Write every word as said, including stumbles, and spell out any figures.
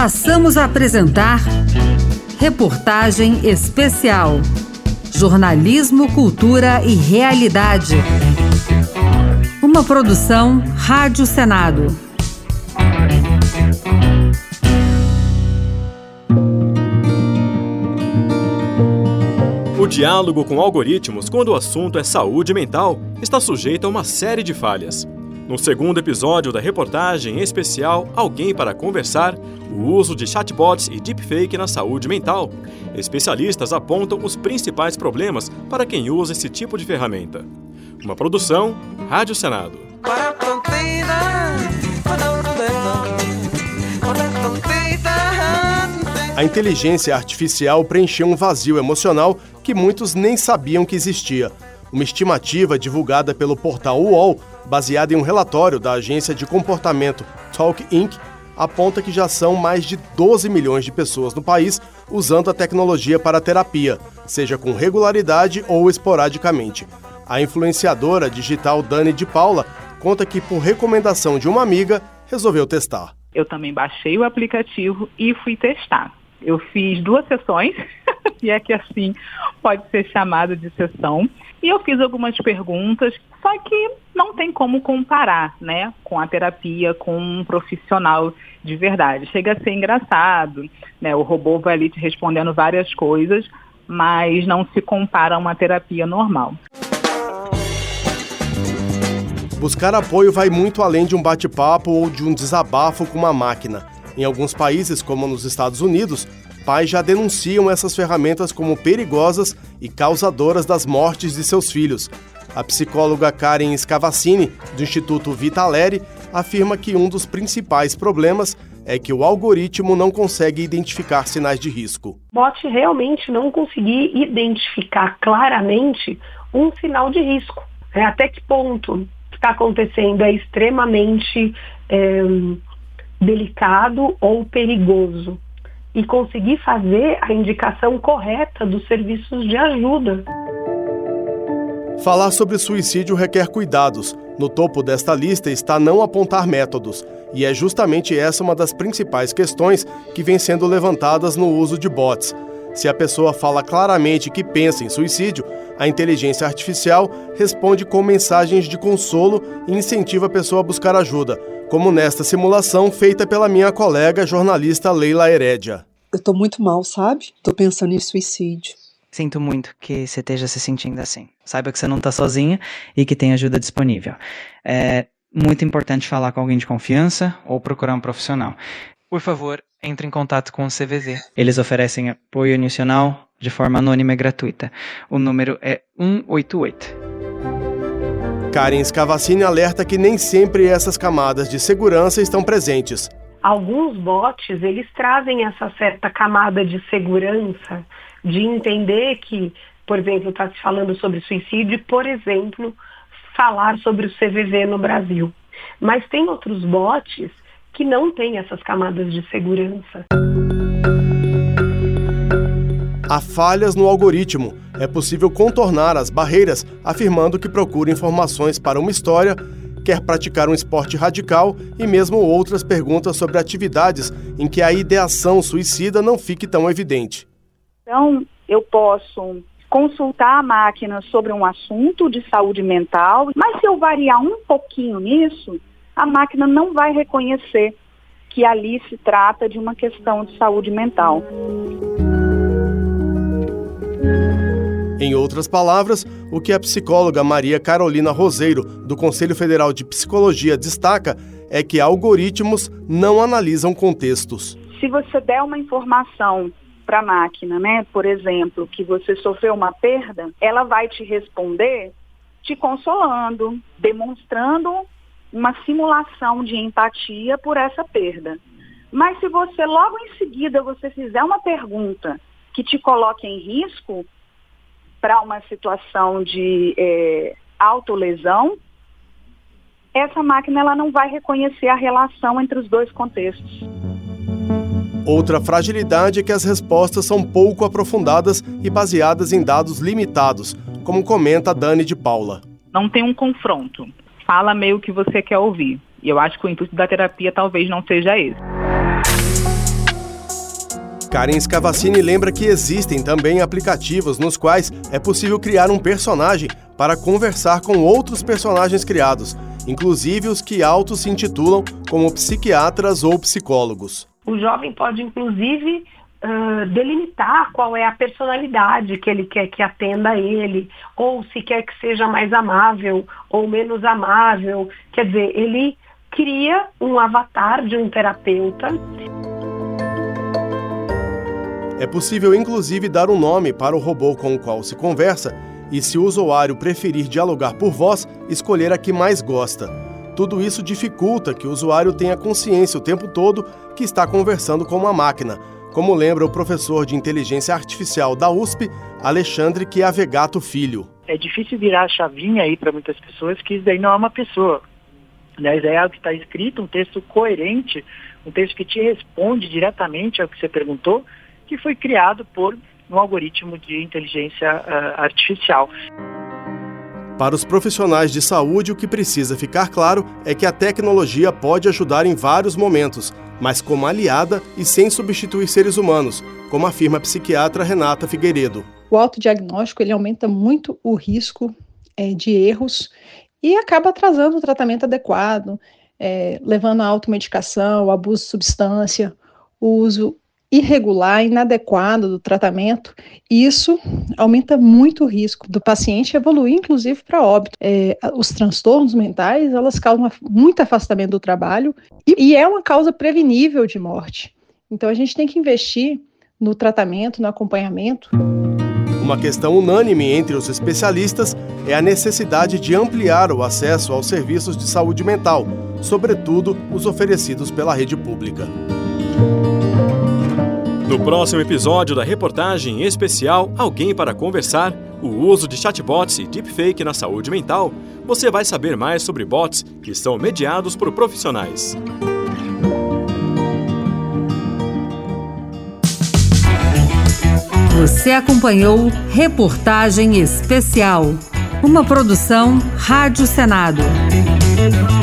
Passamos a apresentar Reportagem Especial. Jornalismo, Cultura e Realidade. Uma produção Rádio Senado. O diálogo com algoritmos, quando o assunto é saúde mental, está sujeito a uma série de falhas. No segundo episódio da reportagem especial Alguém para Conversar, o uso de chatbots e deepfake na saúde mental, especialistas apontam os principais problemas para quem usa esse tipo de ferramenta. Uma produção Rádio Senado. A inteligência artificial preencheu um vazio emocional que muitos nem sabiam que existia. Uma estimativa divulgada pelo portal U O L, baseada em um relatório da agência de comportamento Talk Incorporated, aponta que já são mais de doze milhões de pessoas no país usando a tecnologia para terapia, seja com regularidade ou esporadicamente. A influenciadora digital Dani de Paula conta que, por recomendação de uma amiga, resolveu testar. Eu também baixei o aplicativo e fui testar. Eu fiz duas sessões, e é que assim pode ser chamado de sessão, e eu fiz algumas perguntas, só que não tem como comparar, né, com a terapia, com um profissional de verdade. Chega a ser engraçado, né, o robô vai ali te respondendo várias coisas, mas não se compara a uma terapia normal. Buscar apoio vai muito além de um bate-papo ou de um desabafo com uma máquina. Em alguns países, como nos Estados Unidos, pais já denunciam essas ferramentas como perigosas e causadoras das mortes de seus filhos. A psicóloga Karen Scavacini, do Instituto Vitaleri, afirma que um dos principais problemas é que o algoritmo não consegue identificar sinais de risco. O bot realmente não conseguir identificar claramente um sinal de risco. É, até que ponto o que está acontecendo é extremamente é, delicado ou perigoso. E conseguir fazer a indicação correta dos serviços de ajuda. Falar sobre suicídio requer cuidados. No topo desta lista está não apontar métodos. E é justamente essa uma das principais questões que vem sendo levantadas no uso de bots. Se a pessoa fala claramente que pensa em suicídio, a inteligência artificial responde com mensagens de consolo e incentiva a pessoa a buscar ajuda, como nesta simulação feita pela minha colega jornalista Leila Herédia. Eu tô muito mal, sabe? Tô pensando em suicídio. Sinto muito que você esteja se sentindo assim. Saiba que você não tá sozinha e que tem ajuda disponível. É muito importante falar com alguém de confiança ou procurar um profissional. Por favor, entre em contato com o C V V. Eles oferecem apoio inicial de forma anônima e gratuita. O número é um oito oito. Karen Scavacini alerta que nem sempre essas camadas de segurança estão presentes. Alguns bots, eles trazem essa certa camada de segurança, de entender que, por exemplo, está se falando sobre suicídio e, por exemplo, falar sobre o C V V no Brasil. Mas tem outros bots que não têm essas camadas de segurança. Há falhas no algoritmo. É possível contornar as barreiras afirmando que procura informações para uma história, quer praticar um esporte radical e mesmo outras perguntas sobre atividades em que a ideação suicida não fique tão evidente. Então, eu posso consultar a máquina sobre um assunto de saúde mental, mas se eu variar um pouquinho nisso, a máquina não vai reconhecer que ali se trata de uma questão de saúde mental. Em outras palavras, o que a psicóloga Maria Carolina Roseiro, do Conselho Federal de Psicologia, destaca é que algoritmos não analisam contextos. Se você der uma informação para a máquina, né, por exemplo, que você sofreu uma perda, ela vai te responder te consolando, demonstrando uma simulação de empatia por essa perda. Mas se você logo em seguida você fizer uma pergunta que te coloque em risco para uma situação de é, autolesão, essa máquina ela não vai reconhecer a relação entre os dois contextos. Outra fragilidade é que as respostas são pouco aprofundadas e baseadas em dados limitados, como comenta Dani de Paula. Não tem um confronto. Fala meio que você quer ouvir. E eu acho que o intuito da terapia talvez não seja esse. Karen Scavacini lembra que existem também aplicativos nos quais é possível criar um personagem para conversar com outros personagens criados, inclusive os que autos se intitulam como psiquiatras ou psicólogos. O jovem pode, inclusive, uh, delimitar qual é a personalidade que ele quer que atenda a ele, ou se quer que seja mais amável ou menos amável. Quer dizer, ele cria um avatar de um terapeuta. É possível, inclusive, dar um nome para o robô com o qual se conversa e, se o usuário preferir dialogar por voz, escolher a que mais gosta. Tudo isso dificulta que o usuário tenha consciência o tempo todo que está conversando com uma máquina, como lembra o professor de inteligência artificial da U S P, Alexandre Chiavegato Filho. É difícil virar a chavinha aí para muitas pessoas que isso daí não é uma pessoa. Né? Isso daí é algo que está escrito, um texto coerente, um texto que te responde diretamente ao que você perguntou, que foi criado por um algoritmo de inteligência uh, artificial. Para os profissionais de saúde, o que precisa ficar claro é que a tecnologia pode ajudar em vários momentos, mas como aliada e sem substituir seres humanos, como afirma a psiquiatra Renata Figueiredo. O autodiagnóstico ele aumenta muito o risco é, de erros e acaba atrasando o tratamento adequado, é, levando à automedicação, ao abuso de substância, o uso irregular, inadequado do tratamento. Isso aumenta muito o risco do paciente evoluir, inclusive, para óbito. É, os transtornos mentais, elas causam muito afastamento do trabalho e, e é uma causa prevenível de morte. Então, a gente tem que investir no tratamento, no acompanhamento. Uma questão unânime entre os especialistas é a necessidade de ampliar o acesso aos serviços de saúde mental, sobretudo os oferecidos pela rede pública. No próximo episódio da reportagem especial Alguém para Conversar, o uso de chatbots e deepfake na saúde mental, você vai saber mais sobre bots que são mediados por profissionais. Você acompanhou Reportagem Especial, uma produção Rádio Senado.